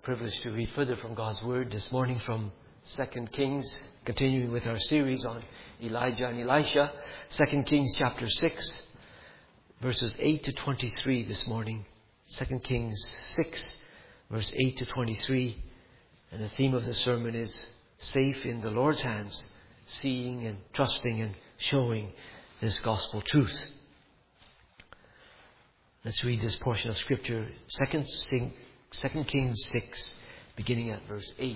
Privileged to read further from God's Word this morning from 2 Kings, continuing with our series on Elijah and Elisha. 2 Kings chapter 6, verses 8 to 23 this morning. 2 Kings 6, verse 8 to 23. And the theme of the sermon is safe in the Lord's hands, seeing and trusting and showing this gospel truth. Let's read this portion of Scripture, 2 Kings 6, beginning at verse 8.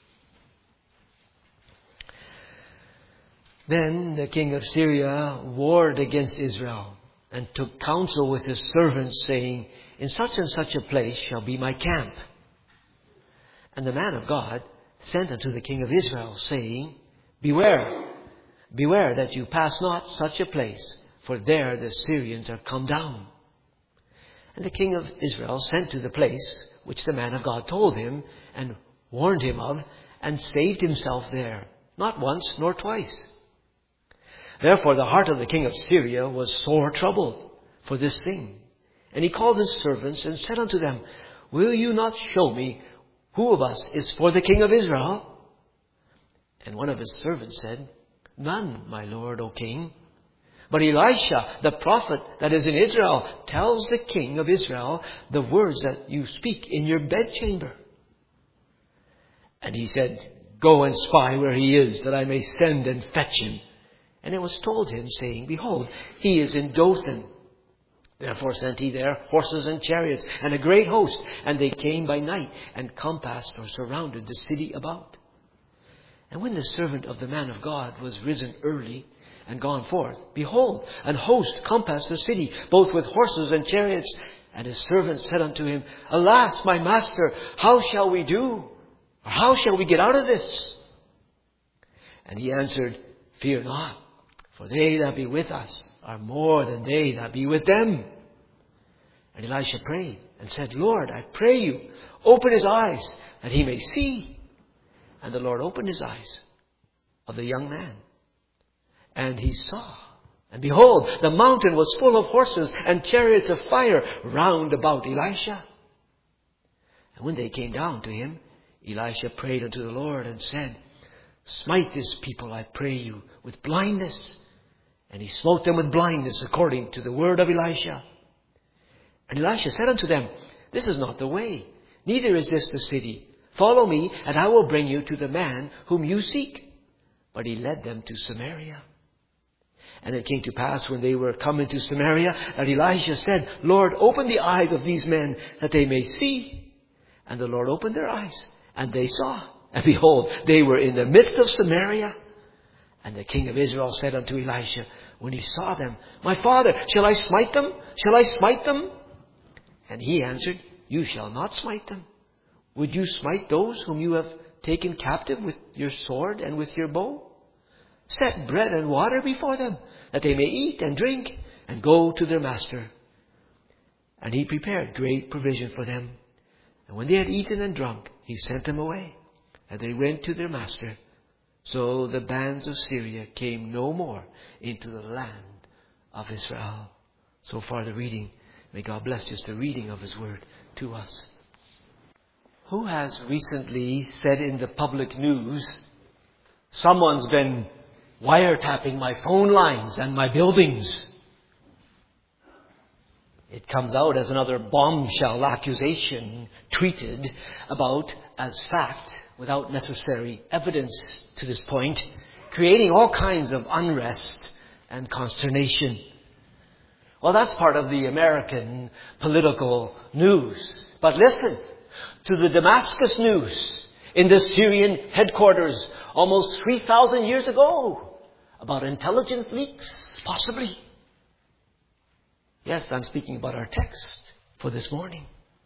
Then the king of Syria warred against Israel and took counsel with his servants, saying, "In such and such a place shall be my camp." And the man of God sent unto the king of Israel, saying, Beware that you pass not such a place, for there the Syrians are come down. And the king of Israel sent to the place which the man of God told him, and warned him of, and saved himself there, not once nor twice. Therefore the heart of the king of Syria was sore troubled for this thing. And he called his servants and said unto them, Will you not show me who of us is for the king of Israel? And one of his servants said, None, my lord, O king. But Elisha, the prophet that is in Israel, tells the king of Israel the words that you speak in your bedchamber. And he said, Go and spy where he is, that I may send and fetch him. And it was told him, saying, Behold, he is in Dothan. Therefore sent he there horses and chariots and a great host. And they came by night and compassed or surrounded the city about. And when the servant of the man of God was risen early and gone forth, behold, an host compassed the city, both with horses and chariots. And his servant said unto him, Alas, my master, how shall we do? Or how shall we get out of this? And he answered, Fear not, for they that be with us are more than they that be with them. And Elisha prayed and said, Lord, I pray you, open his eyes, that he may see. And the Lord opened his eyes of the young man. And he saw, and behold, the mountain was full of horses and chariots of fire round about Elisha. And when they came down to him, Elisha prayed unto the Lord and said, Smite this people, I pray you, with blindness. And he smote them with blindness according to the word of Elisha. And Elisha said unto them, This is not the way, neither is this the city. Follow me, and I will bring you to the man whom you seek. But he led them to Samaria. And it came to pass, when they were come into Samaria, that Elisha said, Lord, open the eyes of these men, that they may see. And the Lord opened their eyes, and they saw. And behold, they were in the midst of Samaria. And the king of Israel said unto Elisha, when he saw them, My father, shall I smite them? Shall I smite them? And he answered, You shall not smite them. Would you smite those whom you have taken captive with your sword and with your bow? Set bread and water before them, that they may eat and drink, and go to their master. And he prepared great provision for them. And when they had eaten and drunk, he sent them away, and they went to their master. So the bands of Syria came no more into the land of Israel. So far the reading. May God bless just the reading of his word to us. Who has recently said in the public news, someone's been wiretapping my phone lines and my buildings? It comes out as another bombshell accusation tweeted about as fact without necessary evidence to this point, creating all kinds of unrest and consternation. Well, that's part of the American political news. But listen to the Damascus news in the Syrian headquarters almost 3,000 years ago about intelligence leaks, possibly. Yes, I'm speaking about our text for this morning.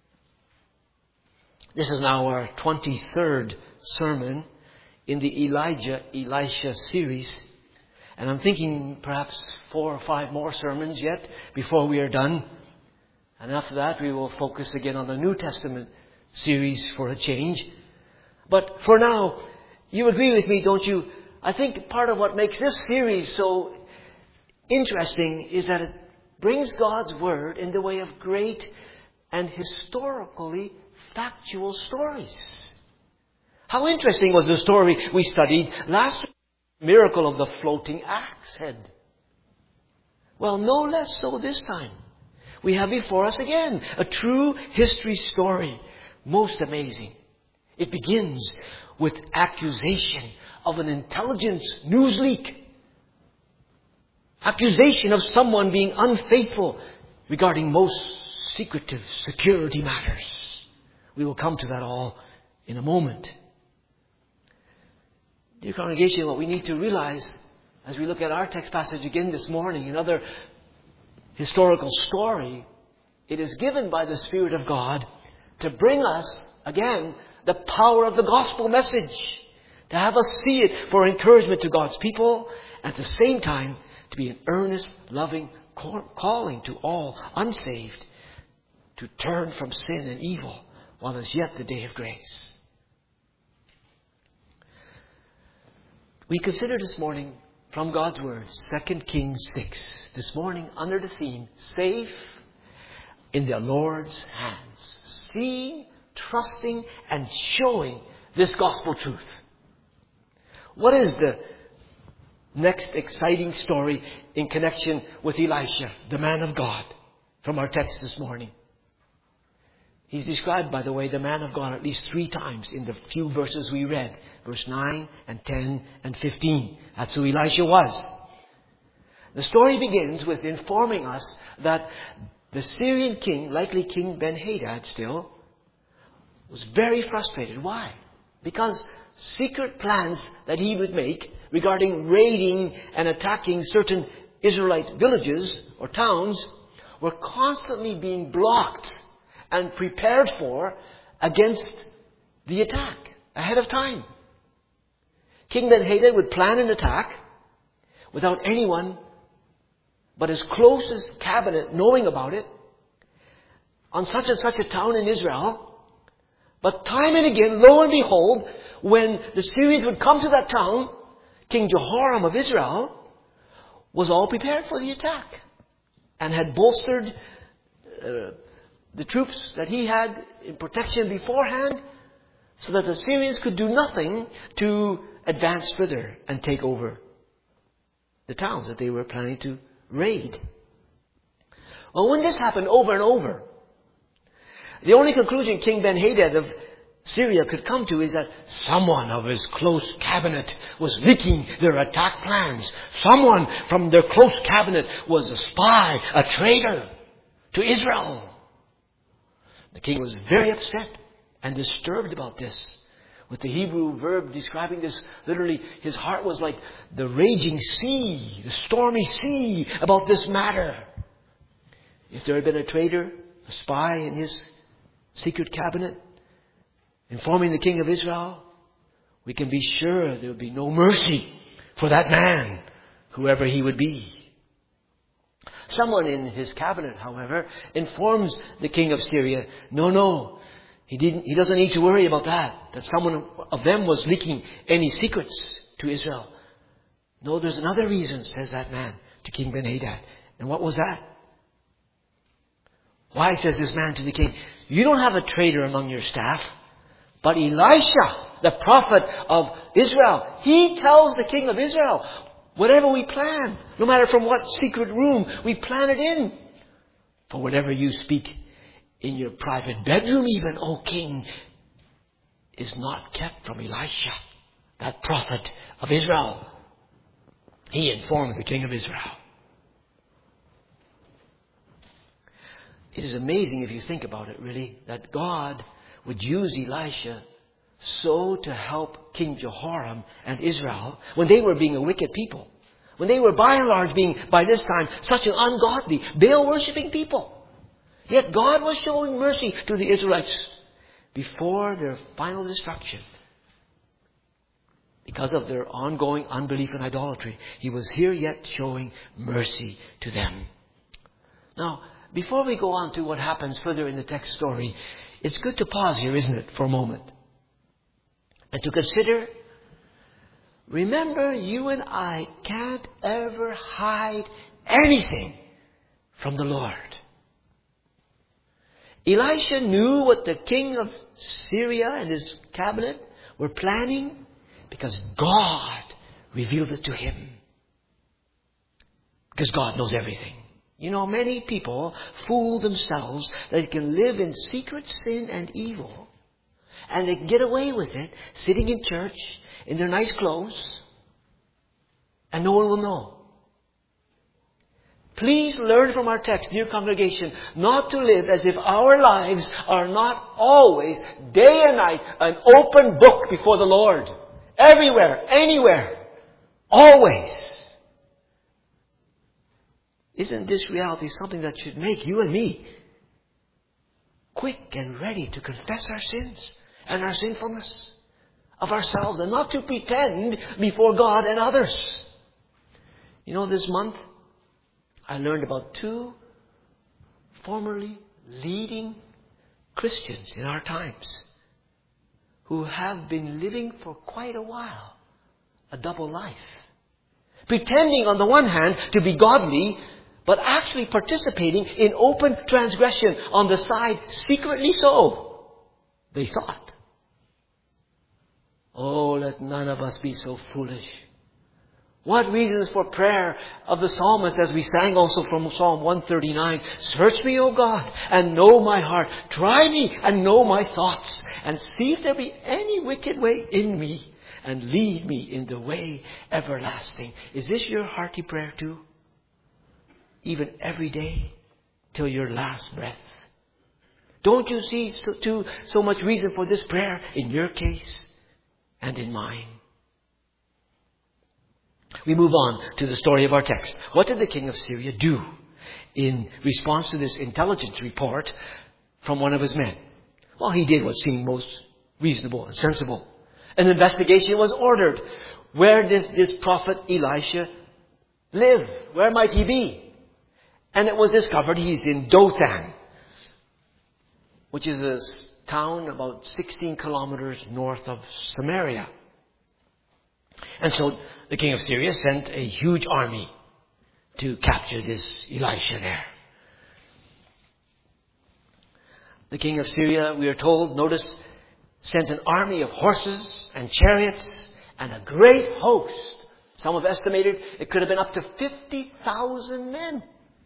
This is now our 23rd sermon in the Elijah-Elisha series. And I'm thinking perhaps 4 or 5 more sermons yet before we are done. And after that, we will focus again on the New Testament series for a change. But for now, you agree with me, don't you? I think part of what makes this series so interesting is that it brings God's Word in the way of great and historically factual stories. How interesting was the story we studied last week, the miracle of the floating axe head. Well, no less so this time. We have before us again a true history story. Most amazing. It begins with accusation of an intelligence news leak. Accusation of someone being unfaithful regarding most secretive security matters. We will come to that all in a moment. Dear congregation, what we need to realize as we look at our text passage again this morning, another historical story, it is given by the Spirit of God to bring us, again, the power of the gospel message. To have us see it for encouragement to God's people, and at the same time, to be an earnest, loving calling to all unsaved to turn from sin and evil while is yet the day of grace. We consider this morning from God's Word, 2 Kings 6. This morning under the theme, Safe in the Lord's Hands. Seeing, trusting, and showing this gospel truth. What is the next exciting story in connection with Elisha, the man of God, from our text this morning? He's described, by the way, the man of God at least 3 times in the few verses we read. Verse 9 and 10 and 15. That's who Elisha was. The story begins with informing us that the Syrian king, likely King Ben-Hadad still, was very frustrated. Why? Because secret plans that he would make regarding raiding and attacking certain Israelite villages or towns were constantly being blocked and prepared for against the attack ahead of time. King Ben-Hadad would plan an attack without anyone but his closest cabinet knowing about it on such and such a town in Israel. But time and again, lo and behold, when the Syrians would come to that town, King Jehoram of Israel was all prepared for the attack and had bolstered the troops that he had in protection beforehand so that the Syrians could do nothing to advance further and take over the towns that they were planning to raid. Well, when this happened over and over, the only conclusion King Ben-Hadad of Syria could come to is that someone of his close cabinet was leaking their attack plans. Someone from their close cabinet was a spy, a traitor to Israel. The king was very upset and disturbed about this. With the Hebrew verb describing this, literally his heart was like the raging sea, the stormy sea about this matter. If there had been a traitor, a spy in his secret cabinet, informing the king of Israel, we can be sure there would be no mercy for that man, whoever he would be. Someone in his cabinet, however, informs the king of Syria, no, he doesn't need to worry about that someone of them was leaking any secrets to Israel. No, there's another reason, says that man to King Ben-Hadad. And what was that? Why, says this man to the king, you don't have a traitor among your staff, but Elisha, the prophet of Israel, he tells the king of Israel, whatever we plan, no matter from what secret room we plan it in, for whatever you speak in your private bedroom even, O king, is not kept from Elisha, that prophet of Israel. He informed the king of Israel. It is amazing if you think about it, really, that God would use Elisha so to help King Jehoram and Israel when they were being a wicked people. When they were by and large being, by this time, such an ungodly, Baal-worshipping people. Yet God was showing mercy to the Israelites before their final destruction. Because of their ongoing unbelief and idolatry, He was here yet showing mercy to them. Now, before we go on to what happens further in the text story, it's good to pause here, isn't it, for a moment? And to consider, remember, you and I can't ever hide anything from the Lord. Elisha knew what the king of Syria and his cabinet were planning because God revealed it to him. Because God knows everything. You know, many people fool themselves that they can live in secret sin and evil. And they can get away with it sitting in church in their nice clothes. And no one will know. Please learn from our text, dear congregation, not to live as if our lives are not always, day and night, an open book before the Lord. Everywhere, anywhere, always. Isn't this reality something that should make you and me quick and ready to confess our sins and our sinfulness of ourselves and not to pretend before God and others? You know, this month, I learned about 2 formerly leading Christians in our times who have been living for quite a while a double life. Pretending on the one hand to be godly, but actually participating in open transgression on the side, secretly so, they thought. Oh, let none of us be so foolish. What reasons for prayer of the psalmist, as we sang also from Psalm 139. Search me, O God, and know my heart. Try me and know my thoughts. And see if there be any wicked way in me. And lead me in the way everlasting. Is this your hearty prayer too? Even every day till your last breath. Don't you see so much reason for this prayer in your case and in mine? We move on to the story of our text. What did the king of Syria do in response to this intelligence report from one of his men? Well, he did what seemed most reasonable and sensible. An investigation was ordered. Where did this prophet Elisha live? Where might he be? And it was discovered he's in Dothan, which is a town about 16 kilometers north of Samaria. And so the king of Syria sent a huge army to capture this Elisha there. The king of Syria, we are told, notice, sent an army of horses and chariots and a great host. Some have estimated it could have been up to 50,000 men.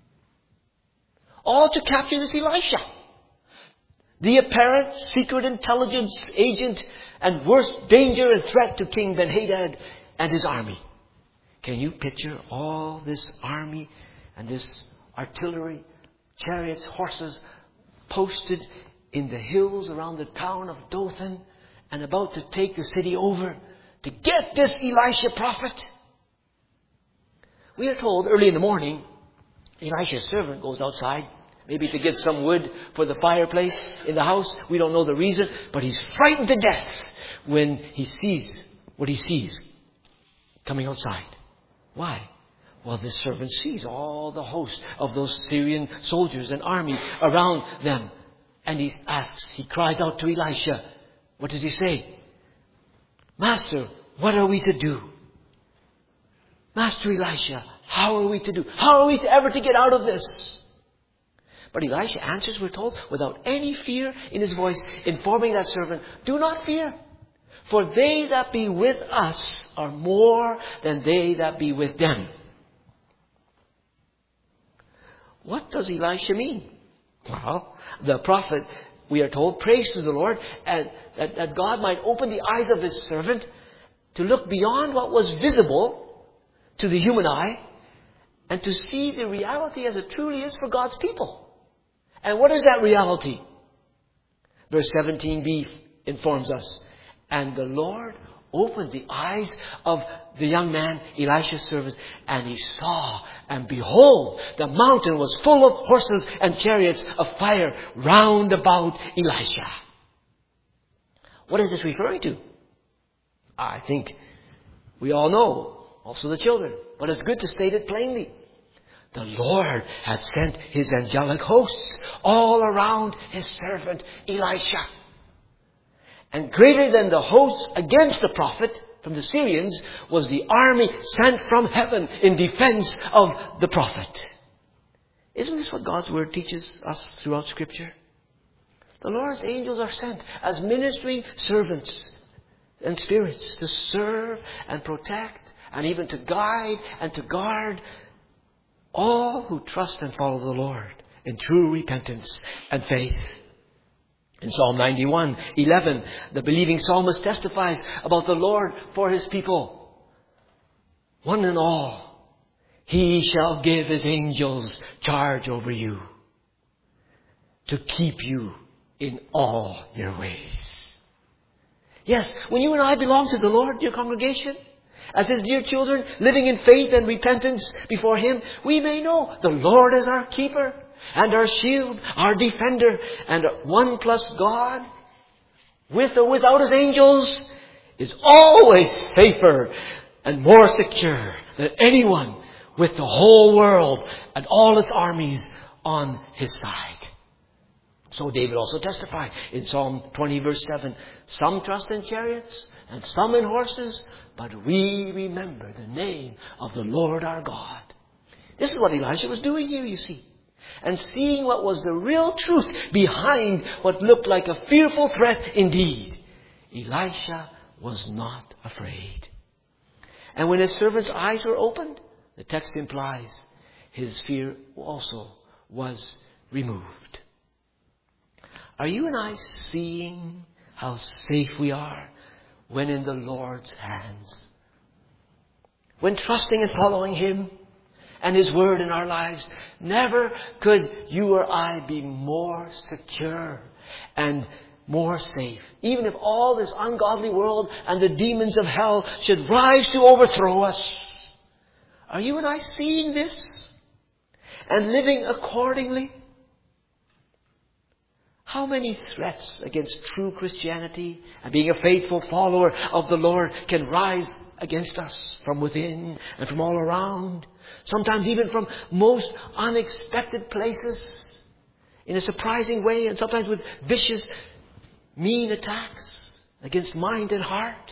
All to capture this Elisha. The apparent secret intelligence agent and worst danger and threat to King Ben-Hadad and his army. Can you picture all this army and this artillery, chariots, horses posted in the hills around the town of Dothan and about to take the city over to get this Elisha prophet? We are told early in the morning, Elisha's servant goes outside, maybe to get some wood for the fireplace in the house. We don't know the reason, but he's frightened to death when he sees what he sees coming outside. Why? Well, this servant sees all the host of those Syrian soldiers and army around them. And he cries out to Elisha. What does he say? Master, what are we to do? Master Elisha, how are we to do? How are we ever to get out of this? But Elisha answers, we're told, without any fear in his voice, informing that servant, do not fear. For they that be with us are more than they that be with them. What does Elisha mean? Well, the prophet, we are told, prays to the Lord and that God might open the eyes of his servant to look beyond what was visible to the human eye and to see the reality as it truly is for God's people. And what is that reality? Verse 17b informs us. And the Lord opened the eyes of the young man, Elisha's servant, and he saw, and behold, the mountain was full of horses and chariots of fire round about Elisha. What is this referring to? I think we all know, also the children, but it's good to state it plainly. The Lord had sent his angelic hosts all around his servant Elisha. And greater than the hosts against the prophet from the Syrians was the army sent from heaven in defense of the prophet. Isn't this what God's Word teaches us throughout Scripture? The Lord's angels are sent as ministering servants and spirits to serve and protect and even to guide and to guard all who trust and follow the Lord in true repentance and faith. In Psalm 91:11, the believing psalmist testifies about the Lord for His people. One and all, He shall give His angels charge over you to keep you in all your ways. Yes, when you and I belong to the Lord, dear congregation, as His dear children, living in faith and repentance before Him, we may know the Lord is our keeper and our shield, our defender, and one plus God, with or without His angels, is always safer and more secure than anyone with the whole world and all its armies on His side. So David also testified in Psalm 20 verse 7, some trust in chariots and some in horses, but we remember the name of the Lord our God. This is what Elisha was doing here, you see. And seeing what was the real truth behind what looked like a fearful threat indeed, Elisha was not afraid. And when his servant's eyes were opened, the text implies his fear also was removed. Are you and I seeing how safe we are when in the Lord's hands? When trusting and following Him and His Word in our lives, never could you or I be more secure and more safe. Even if all this ungodly world and the demons of hell should rise to overthrow us. Are you and I seeing this and living accordingly? How many threats against true Christianity and being a faithful follower of the Lord can rise against us from within and from all around, sometimes even from most unexpected places, in a surprising way, and sometimes with vicious, mean attacks against mind and heart.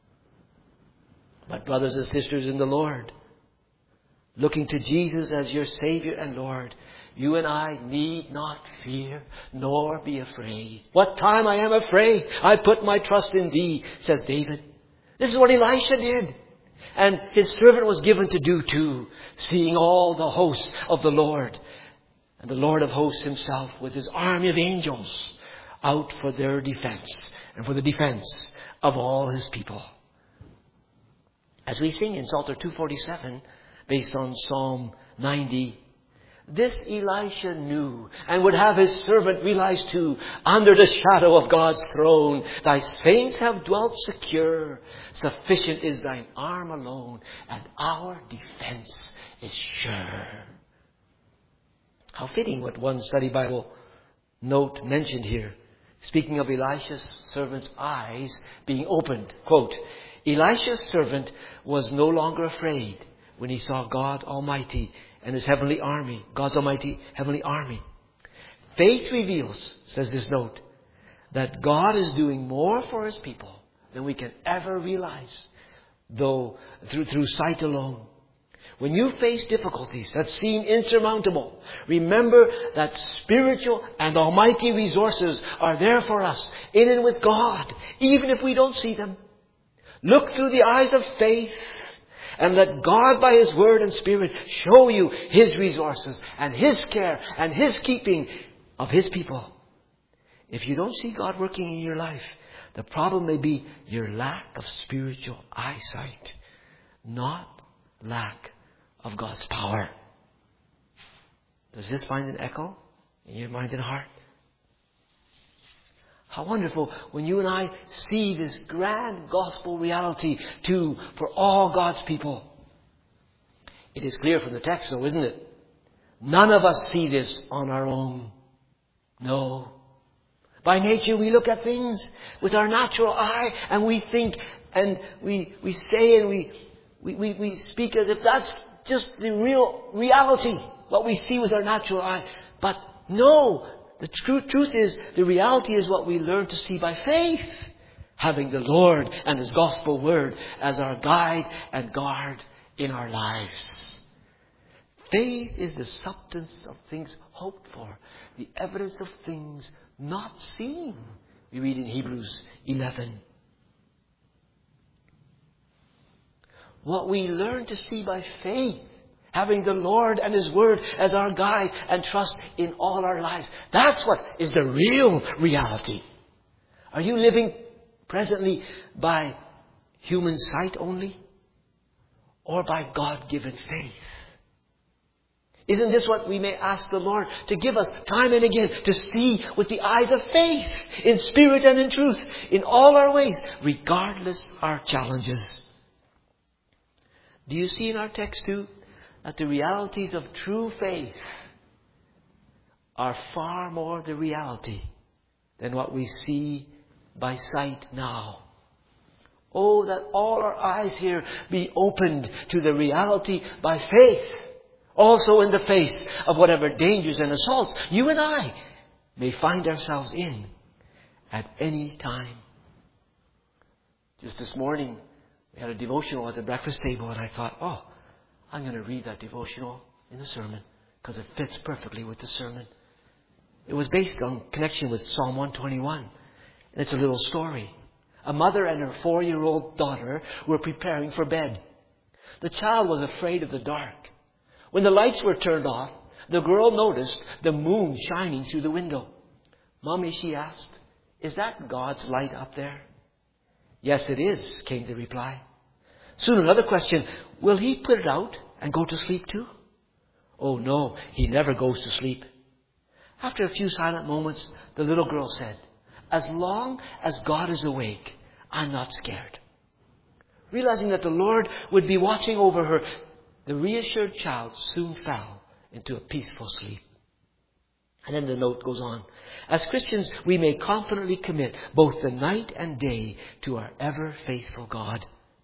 But brothers and sisters in the Lord, looking to Jesus as your Savior and Lord, you and I need not fear nor be afraid. What time I am afraid, I put my trust in Thee, says David. This is what Elisha did. And his servant was given to do too, seeing all the hosts of the Lord. And the Lord of hosts Himself with His army of angels out for their defense and for the defense of all His people. As we sing in Psalter 247, based on Psalm 90, this Elisha knew and would have his servant realize too. Under the shadow of God's throne, Thy saints have dwelt secure. Sufficient is Thine arm alone, and our defense is sure. How fitting what one study Bible note mentioned here. Speaking of Elisha's servant's eyes being opened. Quote, Elisha's servant was no longer afraid when he saw God Almighty and His heavenly army, God's almighty heavenly army. Faith reveals, says this note, that God is doing more for His people than we can ever realize, though through sight alone. When you face difficulties that seem insurmountable, remember that spiritual and almighty resources are there for us, in and with God, even if we don't see them. Look through the eyes of faith, and let God by His Word and Spirit show you His resources and His care and His keeping of His people. If you don't see God working in your life, the problem may be your lack of spiritual eyesight, not lack of God's power. Does this find an echo in your mind and heart? How wonderful when you and I see this grand gospel reality too for all God's people. It is clear from the text though, isn't it? None of us see this on our own. No. By nature we look at things with our natural eye and we think and we say and we speak as if that's just the real reality, what we see with our natural eye. But no. The truth is, the reality is what we learn to see by faith, having the Lord and His gospel word as our guide and guard in our lives. Faith is the substance of things hoped for, the evidence of things not seen. We read in Hebrews 11. What we learn to see by faith, having the Lord and His Word as our guide and trust in all our lives. That's what is the real reality. Are you living presently by human sight only? Or by God-given faith? Isn't this what we may ask the Lord to give us time and again, to see with the eyes of faith, in spirit and in truth, in all our ways, regardless our challenges? Do you see in our text too that the realities of true faith are far more the reality than what we see by sight now? Oh, that all our eyes here be opened to the reality by faith. Also in the face of whatever dangers and assaults you and I may find ourselves in at any time. Just this morning, we had a devotional at the breakfast table, and I thought, I'm going to read that devotional in the sermon because it fits perfectly with the sermon. It was based on connection with Psalm 121. And it's a little story. A mother and her 4-year-old daughter were preparing for bed. The child was afraid of the dark. When the lights were turned off, the girl noticed the moon shining through the window. "Mommy," she asked, "is that God's light up there?" "Yes, it is," came the reply. Soon another question, "Will He put it out and go to sleep too?" "Oh no, He never goes to sleep." After a few silent moments, the little girl said, "As long as God is awake, I'm not scared." Realizing that the Lord would be watching over her, the reassured child soon fell into a peaceful sleep. And then the note goes on. As Christians, we may confidently commit both the night and day to our ever faithful God.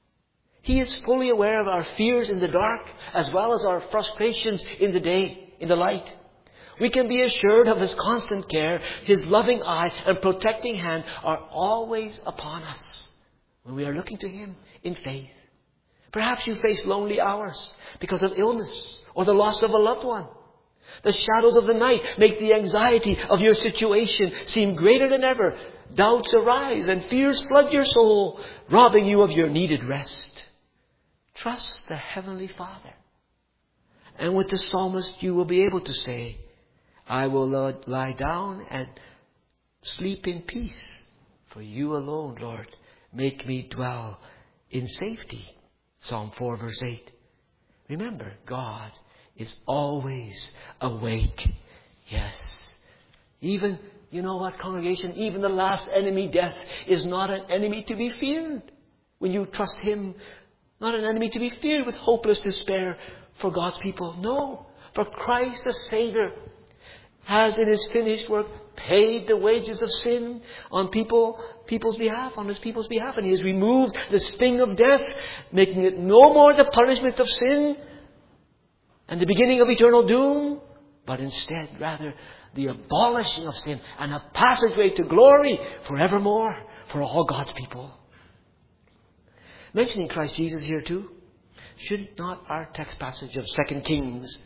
He is fully aware of our fears in the dark as well as our frustrations in the day, in the light. We can be assured of His constant care. His loving eye and protecting hand are always upon us when we are looking to Him in faith. Perhaps you face lonely hours because of illness or the loss of a loved one. The shadows of the night make the anxiety of your situation seem greater than ever. Doubts arise and fears flood your soul, robbing you of your needed rest. Trust the Heavenly Father. And with the psalmist, you will be able to say, "I will lie down and sleep in peace. For you alone, Lord, make me dwell in safety." Psalm 4 verse 8. Remember, God is always awake. Yes. Even, you know what, congregation, even the last enemy, death, is not an enemy to be feared. When you trust Him, not an enemy to be feared with hopeless despair for God's people. No, for Christ the Savior has in His finished work paid the wages of sin on people's behalf, on His people's behalf. And He has removed the sting of death, making it no more the punishment of sin and the beginning of eternal doom, but instead, rather, the abolishing of sin and a passageway to glory forevermore for all God's people. Mentioning Christ Jesus here too, should not our text passage of 2 Kings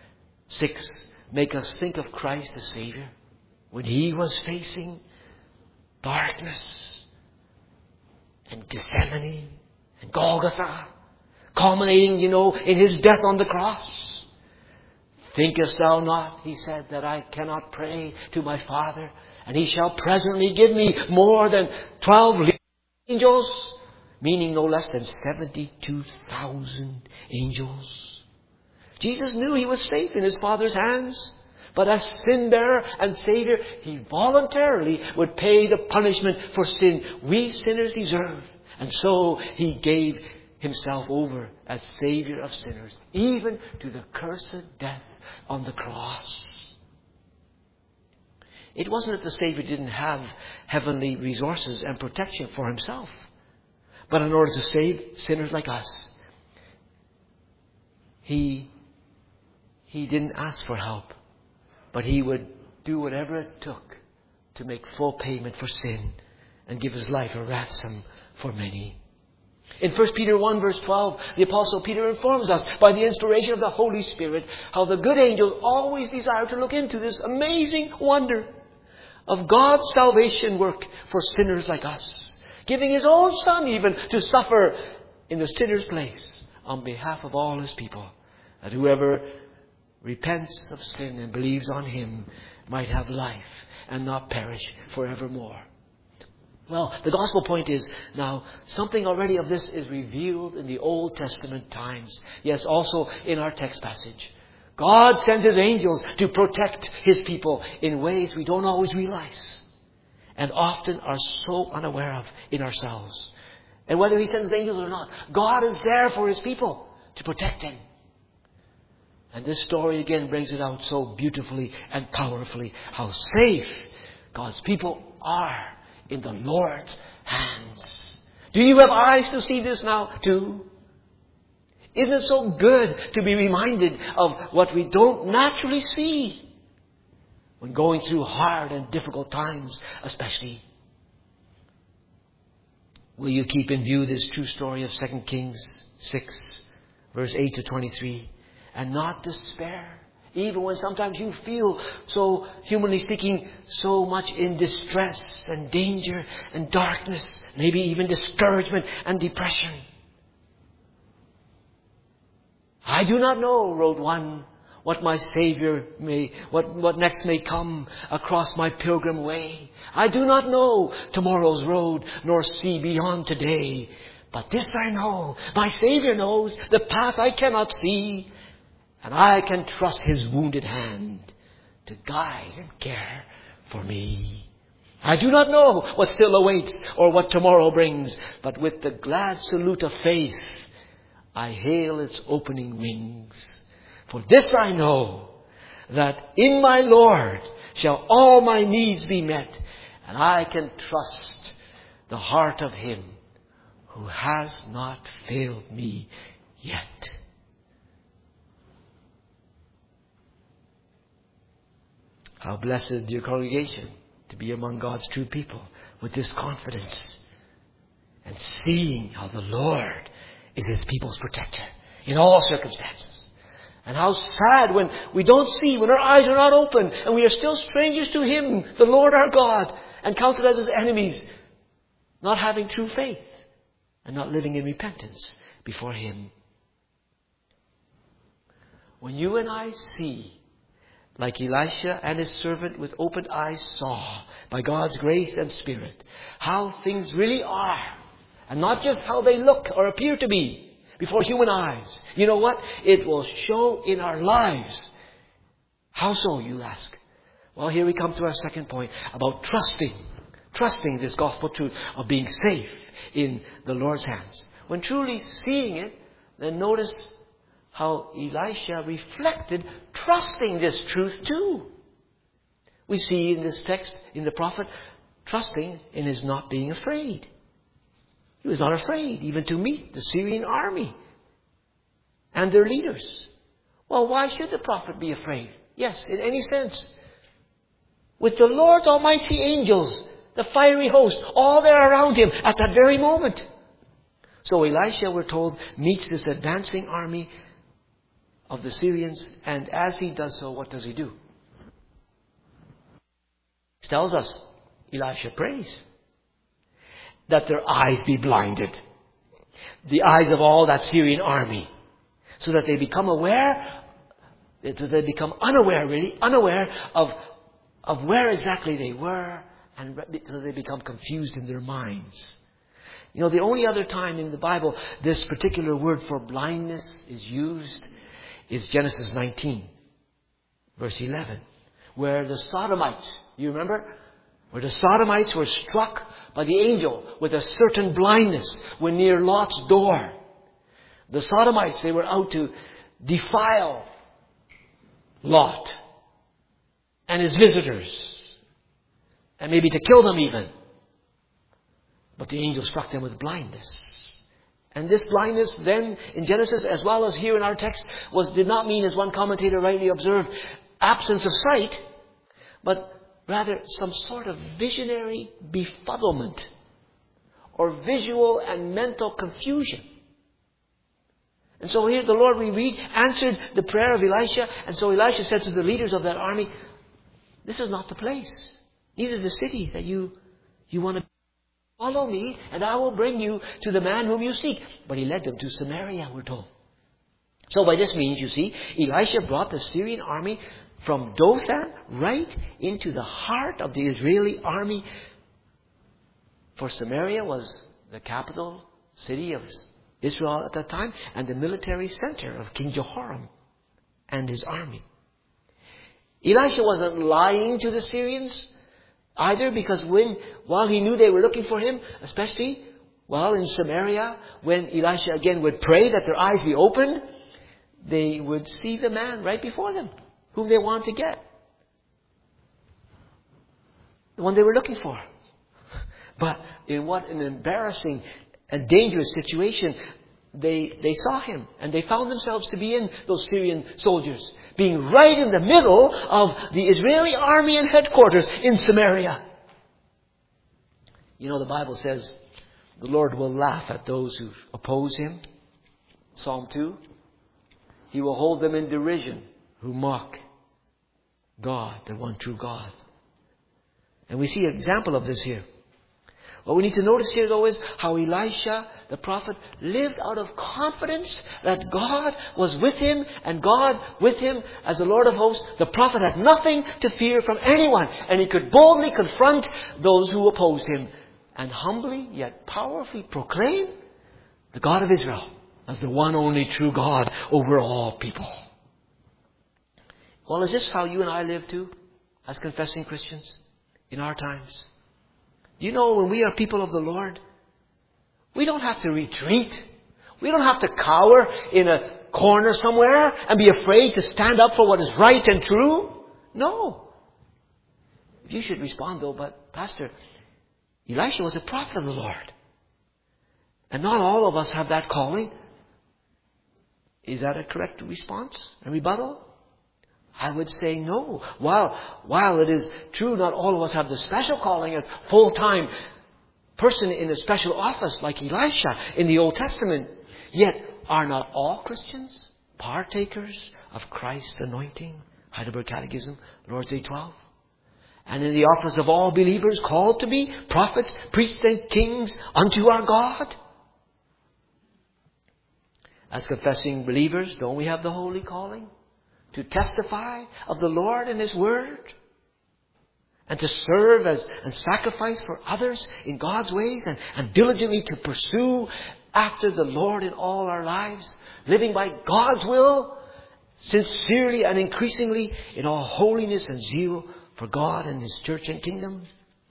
6 make us think of Christ the Savior when He was facing darkness and Gethsemane and Golgotha, culminating, in His death on the cross? "Thinkest thou not," He said, "that I cannot pray to my Father, and He shall presently give me more than 12 angels?" Meaning no less than 72,000 angels. Jesus knew He was safe in His Father's hands. But as sin bearer and Savior, He voluntarily would pay the punishment for sin we sinners deserve. And so He gave Himself over as Savior of sinners, even to the cursed death on the cross. It wasn't that the Savior didn't have heavenly resources and protection for Himself. But in order to save sinners like us, He didn't ask for help. But He would do whatever it took to make full payment for sin and give His life a ransom for many. In 1 Peter 1 verse 12, the Apostle Peter informs us by the inspiration of the Holy Spirit how the good angels always desire to look into this amazing wonder of God's salvation work for sinners like us, giving His own Son even to suffer in the sinner's place on behalf of all His people, that whoever repents of sin and believes on Him might have life and not perish forevermore. Well, the gospel point is now something already of this is revealed in the Old Testament times. Yes, also in our text passage. God sends His angels to protect His people in ways we don't always realize and often are so unaware of in ourselves. And whether He sends His angels or not, God is there for His people to protect them. And this story again brings it out so beautifully and powerfully how safe God's people are in the Lord's hands. Do you have eyes to see this now too? Isn't it so good to be reminded of what we don't naturally see when going through hard and difficult times especially? Will you keep in view this true story of 2 Kings 6, verse 8 to 23, and not despair? Even when sometimes you feel so, humanly speaking, so much in distress and danger and darkness, maybe even discouragement and depression. I do not know, wrote one, what my Savior what next may come across my pilgrim way. I do not know tomorrow's road, nor see beyond today. But this I know, my Savior knows the path I cannot see. And I can trust His wounded hand to guide and care for me. I do not know what still awaits or what tomorrow brings, but with the glad salute of faith, I hail its opening wings. For this I know, that in my Lord shall all my needs be met, and I can trust the heart of Him who has not failed me yet. How blessed, dear congregation, to be among God's true people with this confidence and seeing how the Lord is His people's protector in all circumstances. And how sad when we don't see, when our eyes are not open and we are still strangers to Him, the Lord our God, and counted as His enemies, not having true faith and not living in repentance before Him. When you and I see, like Elisha and his servant with open eyes saw, by God's grace and Spirit, how things really are, and not just how they look or appear to be before human eyes. You know what? It will show in our lives. How so, you ask? Well, here we come to our second point about trusting this gospel truth of being safe in the Lord's hands. When truly seeing it, then notice how Elisha reflected trusting this truth too. We see in this text, in the prophet, trusting in his not being afraid. He was not afraid even to meet the Syrian army and their leaders. Well, why should the prophet be afraid? Yes, in any sense. With the Lord's almighty angels, the fiery host, all there around him at that very moment. So Elisha, we're told, meets this advancing army of the Syrians, and as he does so, what does he do? It tells us, Elisha prays that their eyes be blinded, the eyes of all that Syrian army, so that they become unaware of where exactly they were, and so they become confused in their minds. You know, the only other time in the Bible this particular word for blindness is used is Genesis 19, verse 11, where the Sodomites, you remember? Where the Sodomites were struck by the angel with a certain blindness when near Lot's door. The Sodomites, they were out to defile Lot and his visitors, and maybe to kill them even. But the angel struck them with blindness. And this blindness then in Genesis as well as here in our text did not mean, as one commentator rightly observed, absence of sight, but rather some sort of visionary befuddlement or visual and mental confusion. And so here the Lord, we read, answered the prayer of Elisha. And so Elisha said to the leaders of that army, this is not the place. Neither the city that you want to follow me, and I will bring you to the man whom you seek. But he led them to Samaria, we're told. So by this means, you see, Elisha brought the Syrian army from Dothan right into the heart of the Israeli army. For Samaria was the capital city of Israel at that time and the military center of King Jehoram and his army. Elisha wasn't lying to the Syrians either, because while he knew they were looking for him, especially while in Samaria, when Elisha again would pray that their eyes be opened, they would see the man right before them, whom they wanted to get. The one they were looking for. But in what an embarrassing and dangerous situation they saw him. And they found themselves to be in those Syrian soldiers, being right in the middle of the Israeli army and headquarters in Samaria. You know, the Bible says the Lord will laugh at those who oppose him. Psalm 2. He will hold them in derision who mock God, the one true God. And we see an example of this here. What we need to notice here, though, is how Elisha, the prophet, lived out of confidence that God was with him, and God with him as the Lord of hosts. The prophet had nothing to fear from anyone, and he could boldly confront those who opposed him, and humbly yet powerfully proclaim the God of Israel as the one only true God over all people. Well, is this how you and I live too, as confessing Christians in our times? You know, when we are people of the Lord, we don't have to retreat. We don't have to cower in a corner somewhere and be afraid to stand up for what is right and true. No. You should respond though, but Pastor, Elisha was a prophet of the Lord. And not all of us have that calling. Is that a correct response? A rebuttal? I would say no. While it is true not all of us have the special calling as full-time person in a special office like Elisha in the Old Testament, yet are not all Christians partakers of Christ's anointing? Heidelberg Catechism, Lord's Day 12. And in the office of all believers called to be prophets, priests and kings unto our God. As confessing believers, don't we have the holy calling? To testify of the Lord and His Word, and to serve and sacrifice for others in God's ways, and diligently to pursue after the Lord in all our lives, living by God's will, sincerely and increasingly in all holiness and zeal for God and His church and kingdom.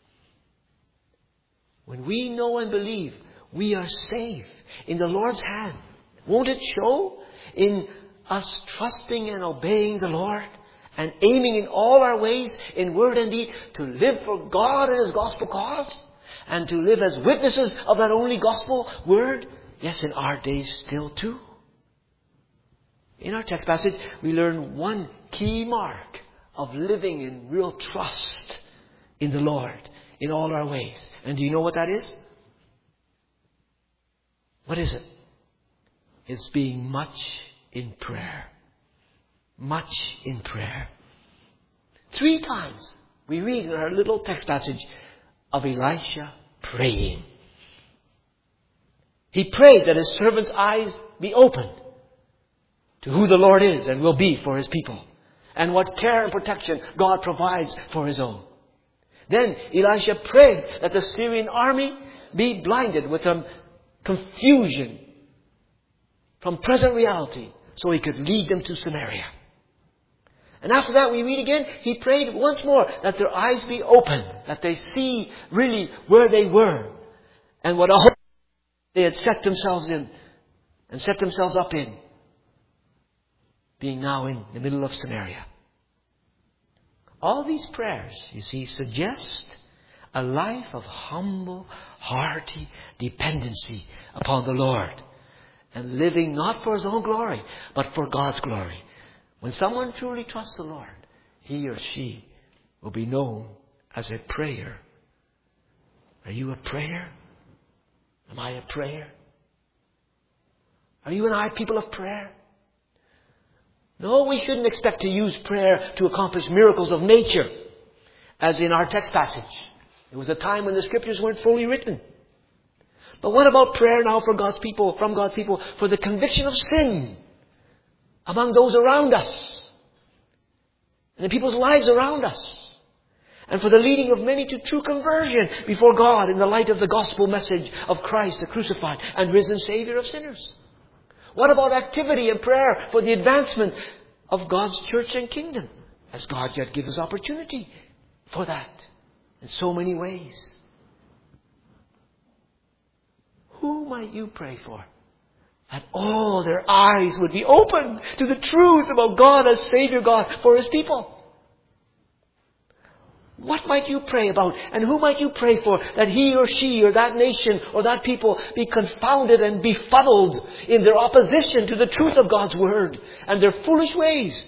When we know and believe we are safe in the Lord's hand, won't it show in us trusting and obeying the Lord and aiming in all our ways, in word and deed, to live for God and His gospel cause, and to live as witnesses of that only gospel word? Yes, in our days still too. In our text passage, we learn one key mark of living in real trust in the Lord in all our ways. And do you know what that is? What is it? It's being much in prayer. Much in prayer. 3 times we read in our little text passage of Elisha praying. He prayed that his servant's eyes be opened to who the Lord is and will be for His people, and what care and protection God provides for His own. Then Elisha prayed that the Syrian army be blinded with confusion from present reality, so he could lead them to Samaria. And after that, we read again, he prayed once more that their eyes be open, that they see really where they were and what a hope they had set themselves in and set themselves up in, being now in the middle of Samaria. All these prayers, you see, suggest a life of humble, hearty dependency upon the Lord, and living not for his own glory, but for God's glory. When someone truly trusts the Lord, he or she will be known as a prayer. Are you a prayer? Am I a prayer? Are you and I people of prayer? No, we shouldn't expect to use prayer to accomplish miracles of nature as in our text passage. It was a time when the Scriptures weren't fully written. But what about prayer now for God's people, from God's people, for the conviction of sin among those around us and in people's lives around us, and for the leading of many to true conversion before God in the light of the gospel message of Christ, the crucified and risen Savior of sinners? What about activity and prayer for the advancement of God's church and kingdom, as God yet gives us opportunity for that in so many ways? Who might you pray for? That all their eyes would be opened to the truth about God as Savior God for His people. What might you pray about? And who might you pray for that he or she or that nation or that people be confounded and befuddled in their opposition to the truth of God's Word and their foolish ways?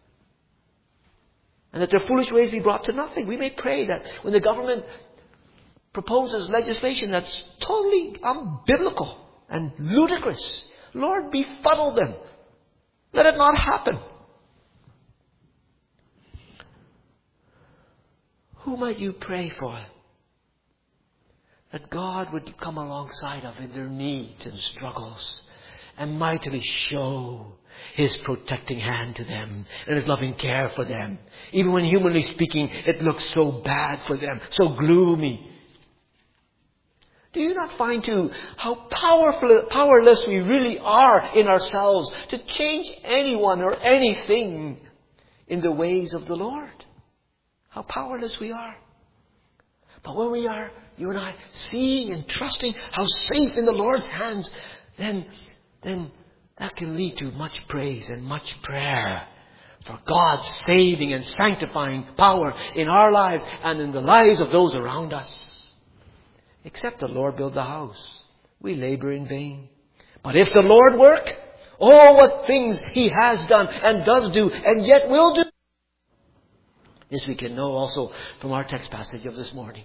And that their foolish ways be brought to nothing. We may pray that when the government proposes legislation that's totally unbiblical and ludicrous, Lord, befuddle them. Let it not happen. Who might you pray for that God would come alongside of in their needs and struggles and mightily show His protecting hand to them and His loving care for them, even when humanly speaking it looks so bad for them, so gloomy? Do you not find too how powerless we really are in ourselves to change anyone or anything in the ways of the Lord? How powerless we are. But when we are, you and I, seeing and trusting how safe in the Lord's hands, then that can lead to much praise and much prayer for God's saving and sanctifying power in our lives and in the lives of those around us. Except the Lord build the house, we labor in vain. But if the Lord work, oh, what things He has done and does do and yet will do. This we can know also from our text passage of this morning.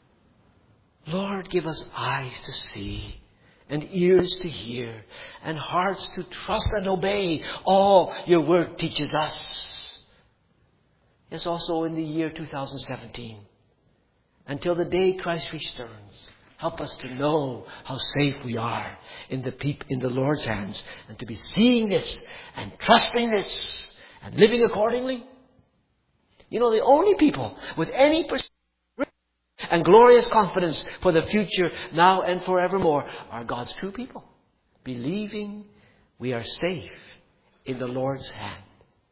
Lord, give us eyes to see and ears to hear and hearts to trust and obey all Your Word teaches us. Yes, also in the year 2017, until the day Christ returns, help us to know how safe we are in the Lord's hands, and to be seeing this and trusting this and living accordingly. You know, the only people with any and glorious confidence for the future now and forevermore are God's true people, believing we are safe in the Lord's hand.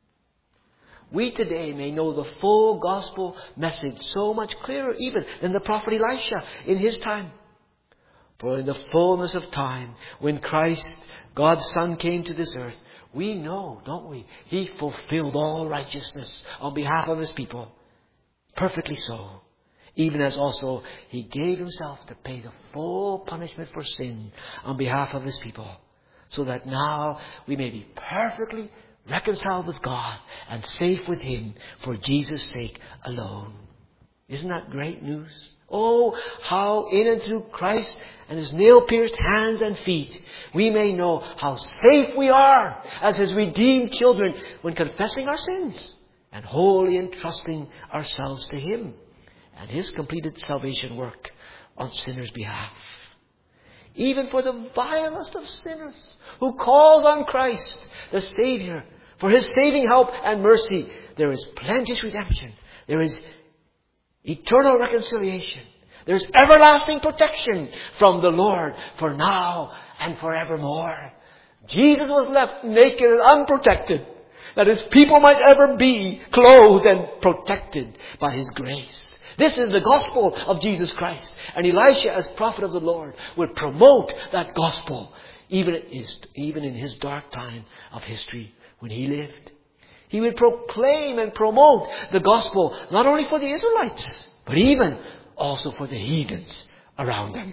We today may know the full gospel message so much clearer even than the prophet Elisha in his time. For in the fullness of time, when Christ, God's Son, came to this earth, we know, don't we? He fulfilled all righteousness on behalf of His people. Perfectly so. Even as also He gave Himself to pay the full punishment for sin on behalf of His people. So that now we may be perfectly reconciled with God and safe with Him for Jesus' sake alone. Isn't that great news? Oh, how in and through Christ and His nail-pierced hands and feet we may know how safe we are as His redeemed children when confessing our sins and wholly entrusting ourselves to Him and His completed salvation work on sinners' behalf. Even for the vilest of sinners who calls on Christ, the Savior, for His saving help and mercy, there is plenteous redemption. There is eternal reconciliation. There's everlasting protection from the Lord for now and forevermore. Jesus was left naked and unprotected, that His people might ever be clothed and protected by His grace. This is the gospel of Jesus Christ. And Elisha, as prophet of the Lord, would promote that gospel even in his dark time of history when he lived. He would proclaim and promote the gospel not only for the Israelites, but even also for the heathens around them.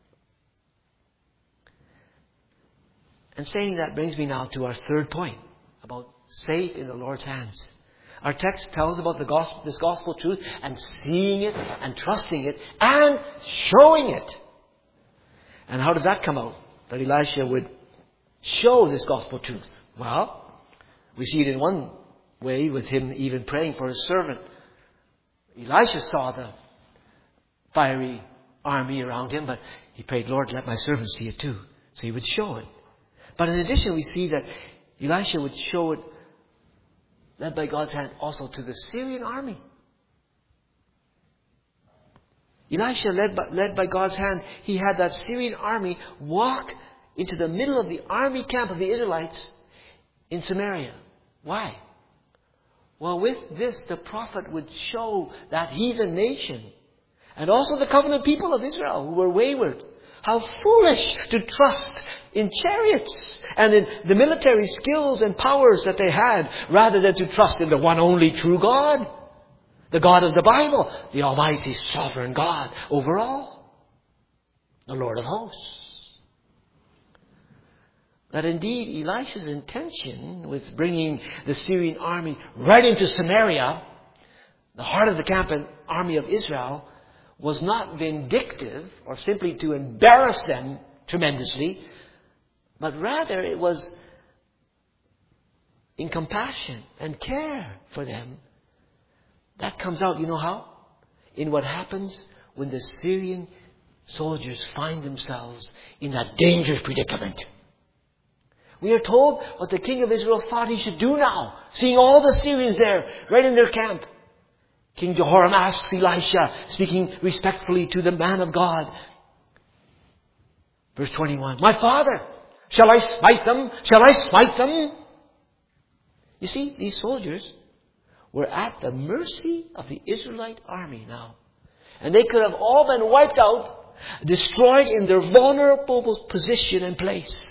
And saying that brings me now to our third point about safe in the Lord's hands. Our text tells about this gospel truth and seeing it and trusting it and showing it. And how does that come out? That Elisha would show this gospel truth. Well, we see it in one way with him even praying for his servant Elisha saw the fiery army around him, but he prayed, Lord, let my servant see it too. So he would show it. But in addition, we see that Elisha would show it, led by God's hand, also to the Syrian army. Elisha, led by God's hand, he had that Syrian army walk into the middle of the army camp of the Israelites in Samaria. Why? Well, with this, the prophet would show that heathen nation, and also the covenant people of Israel who were wayward, how foolish to trust in chariots and in the military skills and powers that they had, rather than to trust in the one only true God, the God of the Bible, the Almighty Sovereign God over all, the Lord of hosts. That indeed Elisha's intention with bringing the Syrian army right into Samaria, the heart of the camp and army of Israel, was not vindictive or simply to embarrass them tremendously, but rather it was in compassion and care for them. That comes out, you know how? In what happens when the Syrian soldiers find themselves in that dangerous predicament. We are told what the king of Israel thought he should do now, seeing all the Syrians there, right in their camp. King Jehoram asks Elisha, speaking respectfully to the man of God. Verse 21, my father, shall I smite them? Shall I smite them? You see, these soldiers were at the mercy of the Israelite army now. And they could have all been wiped out, destroyed in their vulnerable position and place.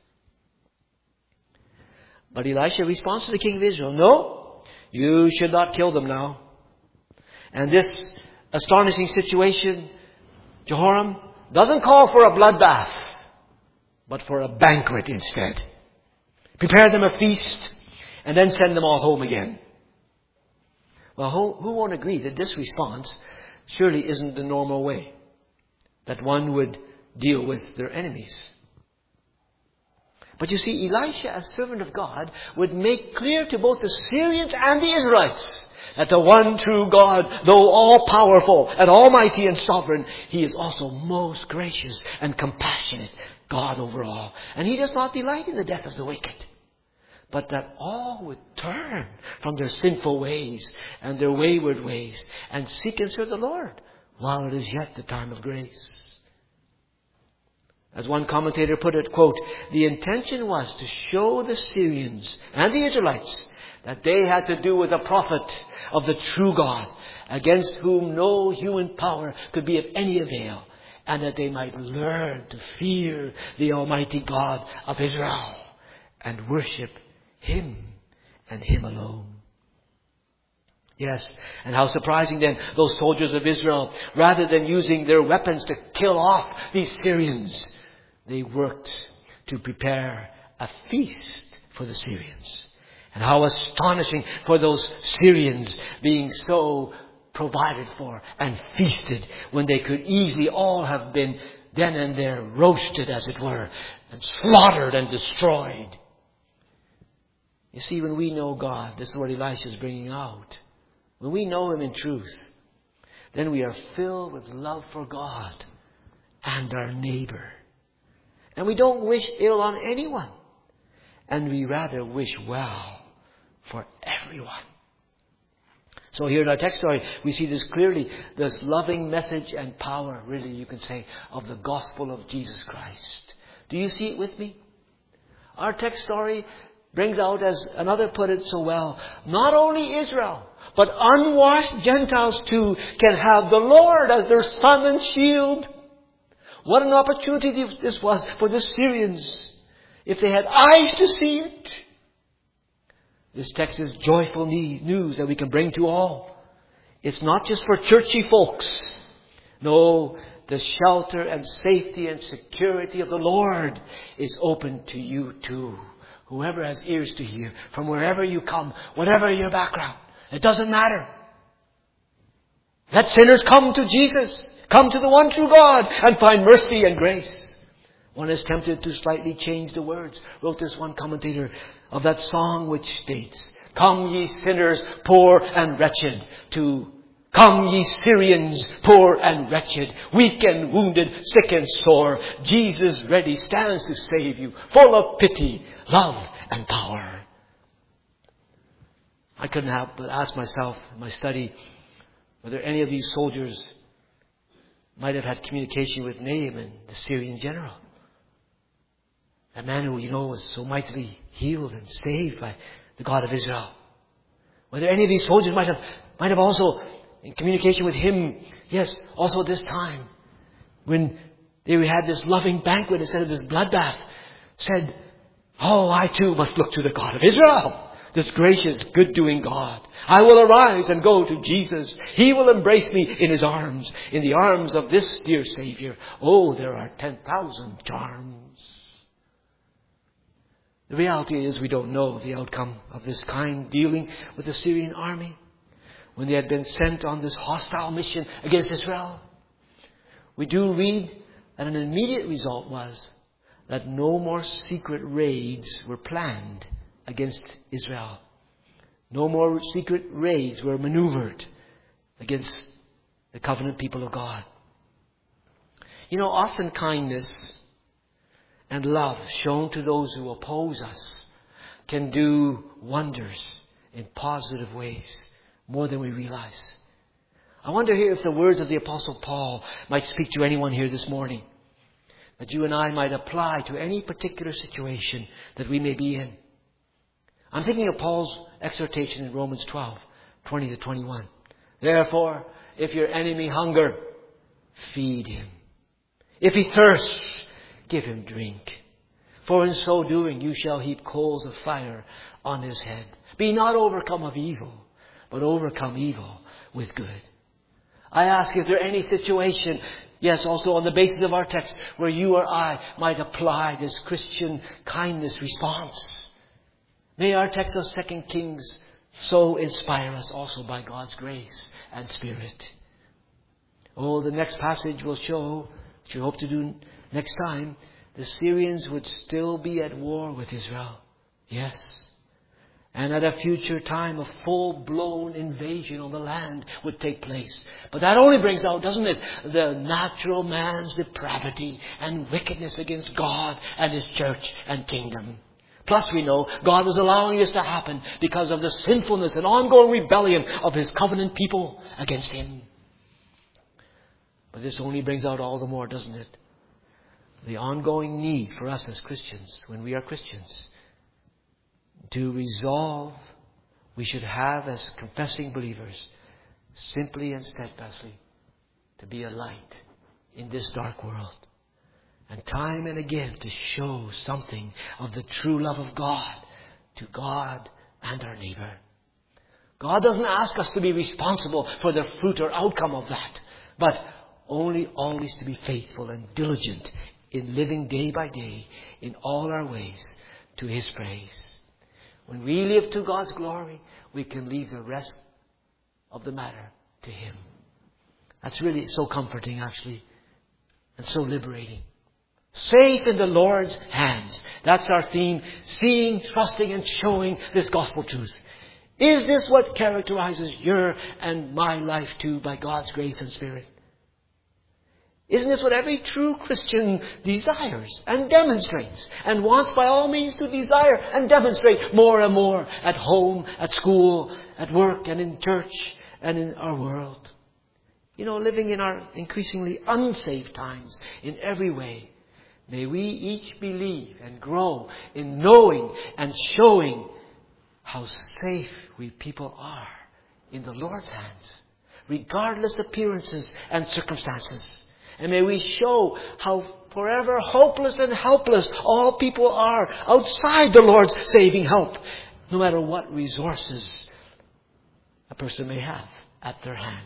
But Elisha responds to the king of Israel, no, you should not kill them now. And this astonishing situation, Jehoram doesn't call for a bloodbath, but for a banquet instead. Prepare them a feast and then send them all home again. Well, who won't agree that this response surely isn't the normal way that one would deal with their enemies? But you see, Elisha, as servant of God, would make clear to both the Syrians and the Israelites that the one true God, though all-powerful and almighty and sovereign, He is also most gracious and compassionate God over all. And He does not delight in the death of the wicked, but that all would turn from their sinful ways and their wayward ways and seek and serve the Lord while it is yet the time of grace. As one commentator put it, quote, the intention was to show the Syrians and the Israelites that they had to do with a prophet of the true God, against whom no human power could be of any avail, and that they might learn to fear the Almighty God of Israel and worship Him and Him alone. Yes, and how surprising then those soldiers of Israel, rather than using their weapons to kill off these Syrians, they worked to prepare a feast for the Syrians. And how astonishing for those Syrians being so provided for and feasted when they could easily all have been then and there roasted, as it were, and slaughtered and destroyed. You see, when we know God, this is what Elisha is bringing out. When we know Him in truth, then we are filled with love for God and our neighbor. And we don't wish ill on anyone. And we rather wish well for everyone. So here in our text story, we see this clearly, this loving message and power, really you can say, of the gospel of Jesus Christ. Do you see it with me? Our text story brings out, as another put it so well, not only Israel, but unwashed Gentiles too can have the Lord as their sun and shield. What an opportunity this was for the Syrians, if they had eyes to see it. This text is joyful news that we can bring to all. It's not just for churchy folks. No, the shelter and safety and security of the Lord is open to you too. Whoever has ears to hear, from wherever you come, whatever your background, it doesn't matter. Let sinners come to Jesus, come to the one true God, and find mercy and grace. One is tempted to slightly change the words. Wrote this one commentator of that song which states, come ye sinners, poor and wretched, to Come, ye Syrians, poor and wretched, weak and wounded, sick and sore. Jesus ready stands to save you, full of pity, love, and power. I couldn't help but ask myself in my study whether any of these soldiers might have had communication with Naaman, the Syrian general. A man who, was so mightily healed and saved by the God of Israel. Whether any of these soldiers might have also, in communication with him, yes, also this time, when they had this loving banquet instead of this bloodbath, said, oh, I too must look to the God of Israel, this gracious, good-doing God. I will arise and go to Jesus. He will embrace me in His arms, in the arms of this dear Savior. Oh, there are 10,000 charms. The reality is we don't know the outcome of this kind dealing with the Syrian army when they had been sent on this hostile mission against Israel. We do read that an immediate result was that no more secret raids were planned against Israel. No more secret raids were maneuvered against the covenant people of God. Often kindness and love shown to those who oppose us can do wonders in positive ways, more than we realize. I wonder here if the words of the Apostle Paul might speak to anyone here this morning, that you and I might apply to any particular situation that we may be in. I'm thinking of Paul's exhortation in Romans 12, 20 to 21. Therefore, if your enemy hunger, feed him. If he thirsts, give him drink. For in so doing you shall heap coals of fire on his head. Be not overcome of evil, but overcome evil with good. I ask, is there any situation, yes, also on the basis of our text, where you or I might apply this Christian kindness response? May our text of 2 Kings so inspire us also by God's grace and Spirit. Oh, the next passage will show, which we hope to do next time, the Syrians would still be at war with Israel. Yes. And at a future time, a full-blown invasion on the land would take place. But that only brings out, doesn't it, the natural man's depravity and wickedness against God and His church and kingdom. Plus we know God was allowing this to happen because of the sinfulness and ongoing rebellion of His covenant people against Him. But this only brings out all the more, doesn't it, the ongoing need for us as Christians, when we are Christians, to resolve we should have as confessing believers, simply and steadfastly, to be a light in this dark world. And time and again to show something of the true love of God to God and our neighbor. God doesn't ask us to be responsible for the fruit or outcome of that, but only always to be faithful and diligent in living day by day in all our ways to His praise. When we live to God's glory, we can leave the rest of the matter to Him. That's really so comforting, actually, and so liberating. Safe in the Lord's hands. That's our theme. Seeing, trusting, and showing this gospel truth. Is this what characterizes your and my life too by God's grace and Spirit? Isn't this what every true Christian desires and demonstrates and wants by all means to desire and demonstrate more and more at home, at school, at work, and in church and in our world? Living in our increasingly unsaved times in every way, may we each believe and grow in knowing and showing how safe we people are in the Lord's hands, regardless of appearances and circumstances. And may we show how forever hopeless and helpless all people are outside the Lord's saving help, no matter what resources a person may have at their hand.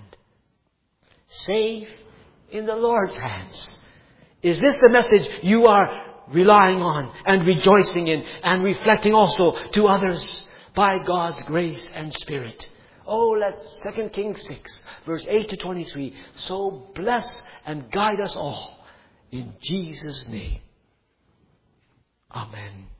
Safe in the Lord's hands. Is this the message you are relying on and rejoicing in and reflecting also to others by God's grace and Spirit? Oh, let 2 Kings 6, verse 8 to 23, so bless and guide us all in Jesus' name. Amen.